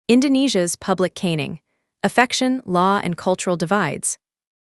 Indonesia's public caning, affection, law, and cultural divides.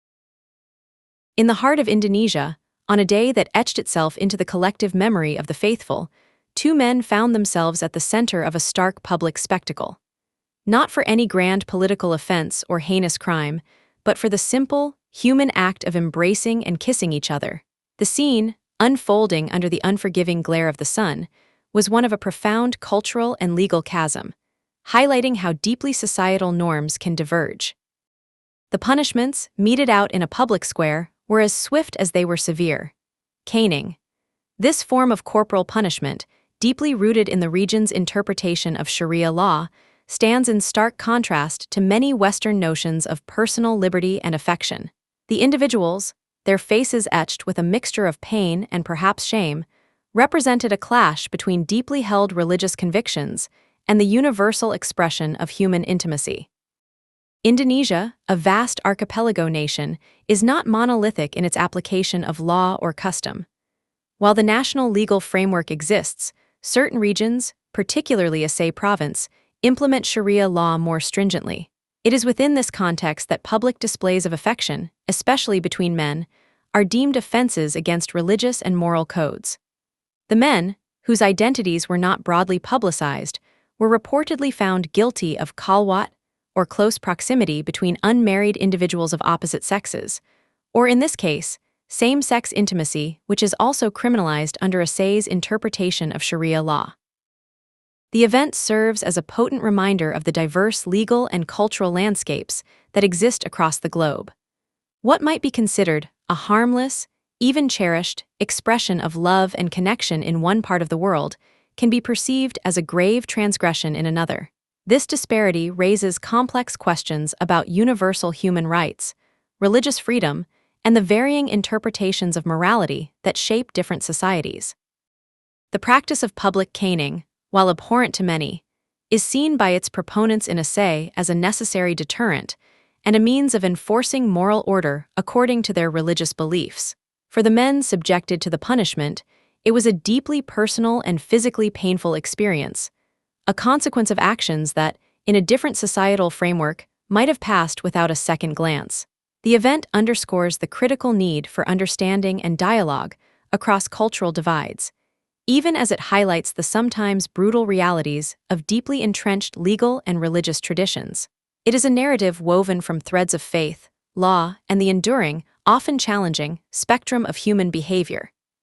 In the heart of Indonesia, on a day that etched itself into the collective memory of the faithful, two men found themselves at the center of a stark public spectacle. Not for any grand political offense or heinous crime, but for the simple, human act of embracing and kissing each other. The scene, unfolding under the unforgiving glare of the sun, was one of a profound cultural and legal chasm, highlighting how deeply societal norms can diverge. The punishments, meted out in a public square, were as swift as they were severe. Caning. This form of corporal punishment, deeply rooted in the region's interpretation of Sharia law, stands in stark contrast to many Western notions of personal liberty and affection. The individuals, their faces etched with a mixture of pain and perhaps shame, represented a clash between deeply held religious convictions and the universal expression of human intimacy. Indonesia, a vast archipelago nation, is not monolithic in its application of law or custom. While the national legal framework exists, certain regions, particularly Aceh province, implement Sharia law more stringently. It is within this context that public displays of affection, especially between men, are deemed offenses against religious and moral codes. The men, whose identities were not broadly publicized, were reportedly found guilty of khalwat, or close proximity between unmarried individuals of opposite sexes, or in this case, same-sex intimacy, which is also criminalized under Aceh's interpretation of Sharia law. The event serves as a potent reminder of the diverse legal and cultural landscapes that exist across the globe. What might be considered a harmless, even cherished, expression of love and connection in one part of the world can be perceived as a grave transgression in another. This disparity raises complex questions about universal human rights, religious freedom, and the varying interpretations of morality that shape different societies. The practice of public caning, while abhorrent to many, is seen by its proponents in Aceh as a necessary deterrent and a means of enforcing moral order according to their religious beliefs. For the men subjected to the punishment, it was a deeply personal and physically painful experience, a consequence of actions that, in a different societal framework, might have passed without a second glance. The event underscores the critical need for understanding and dialogue across cultural divides, even as it highlights the sometimes brutal realities of deeply entrenched legal and religious traditions. It is a narrative woven from threads of faith, law, and the enduring, often challenging, spectrum of human behavior.